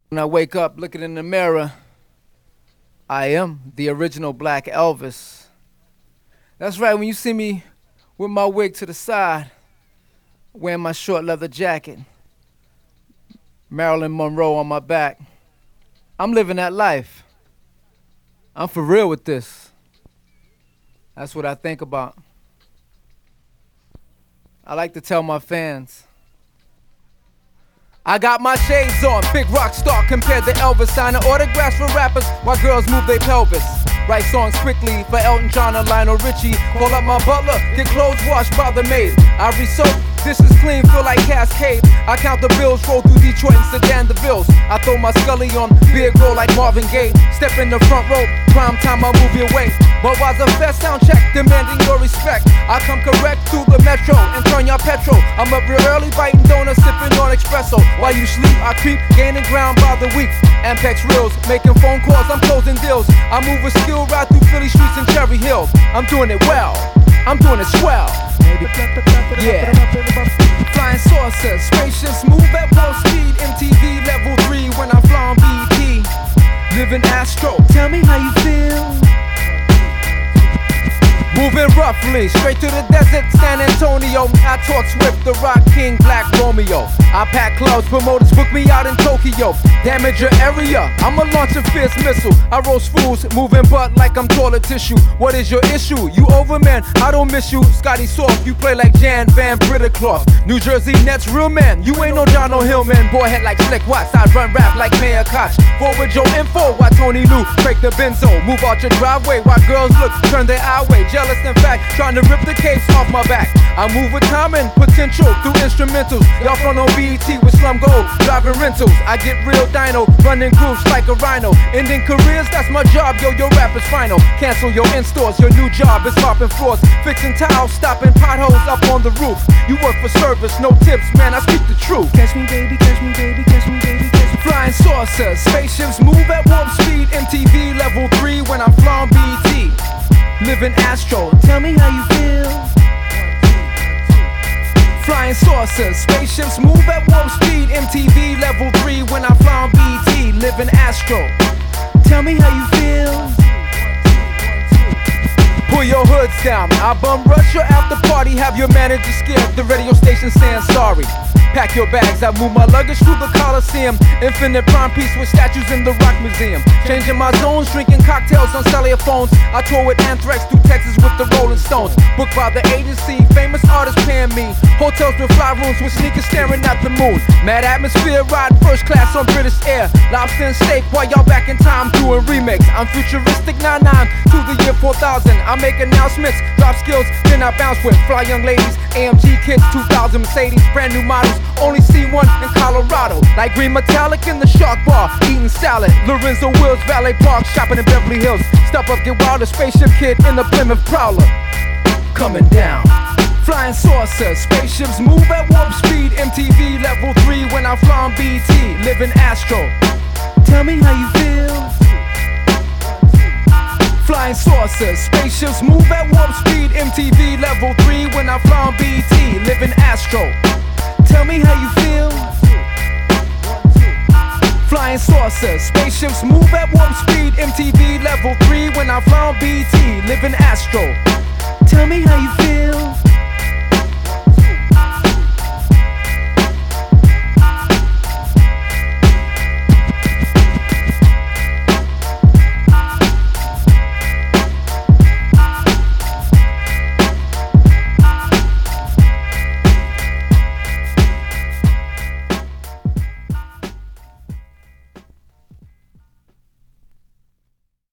When I wake up looking in the mirror, I am the original Black Elvis. That's right, when you see me with my wig to the side, wearing my short leather jacket, Marilyn Monroe on my back, I'm living that life. I'm for real with this. That's what I think about. I like to tell my fans, I got my shades on, big rock star compared to Elvis, signing autographs for rappers while girls move their pelvis. Write songs quickly for Elton John and Lionel Richie. Call up my butler, get clothes washed by the maid. I re-soap, dishes clean, feel like Cascade. I count the bills, roll through Detroit and Sedan DeVille's. I throw my Scully on, beard grow like Marvin Gaye. Step in the front row, prime time I move your way. But while the fast sound check, demanding your respect, I come correct through the metro and turn your petrol. I'm up real early, biting donuts, sipping on espresso. While you sleep, I creep, gaining ground by the week. Ampex reels, making phone calls, I'm closing deals. I move with skill right through Philly streets and Cherry Hills. I'm doing it well, I'm doing it swell. Yeah. Flying saucers, spaceships move at warp speed. MTV level 3 when I fly on BT. Living Astro, tell me how you feel. Moving roughly, straight to the desert, San Antonio. I talk Swift, the Rock King, Black Romeo. I pack clubs, promoters book me out in Tokyo. Damage your area, I'ma launch a fierce missile. I roast fools, moving butt like I'm toilet tissue. What is your issue? You over, man, I don't miss you. Scotty Soft, you play like Jan Van Brittercloth. New Jersey Nets, real man, you ain't no John O'Hillman. Boy, head like Slick Watts, I run rap like Mayor Koch. Forward your info, why Tony Lou break the benzo. Move out your driveway, while girls look, turn their eye way. Jealous in fact, trying to rip the case off my back. I move with time and potential through instrumentals. Y'all front on BET with Slum Gold, driving rentals. I get real dino, running groups like a rhino. Ending careers, that's my job, yo, your rap is final. Cancel your in-stores, your new job is mopping floors. Fixing tiles, stopping potholes up on the roof. You work for service, no tips, man, I speak the truth. Catch me baby, catch me baby, catch me baby, catch me. Flying saucers, spaceships move at warp speed. MTV level 3 when I'm flying BT. Living Astro, tell me how you feel. Flying saucers, spaceships move at warp speed. MTV level 3 when I fly on BT. Living Astro, tell me how you feel. Pull your hoods down, I bum rush your after party. Have your manager scared, the radio station saying sorry. Pack your bags, I move my luggage through the Coliseum. Infinite prime piece with statues in the Rock Museum. Changing my zones, drinking cocktails on cellular phones. I tour with Anthrax through Texas with the Rolling Stones. Booked by the agency, famous artists paying me. Hotels with fly rooms with sneakers staring at the moon. Mad atmosphere, riding first class on British Air. Lobster and steak while y'all back in time doing remakes. I'm futuristic 99 to the year 4000. I make announcements, drop skills, then I bounce with fly young ladies. AMG kids, 2000 Mercedes, brand new models. Only see one in Colorado. Like green metallic in the Shark Bar, eating salad. Lorenzo Wills, Valet Park, shopping in Beverly Hills. Step up, get wild, a spaceship kid in the Plymouth Prowler. Coming down. Flying saucers, spaceships move at warp speed. MTV level 3 when I fly on BT. Living Astro, tell me how you feel. Flying saucers, spaceships move at warp speed. MTV level 3 when I fly on BT. Living Astro, tell me how you feel. Flying saucers, spaceships move at warp speed. MTV level 3 when I fly on BT. Living Astro, tell me how you feel.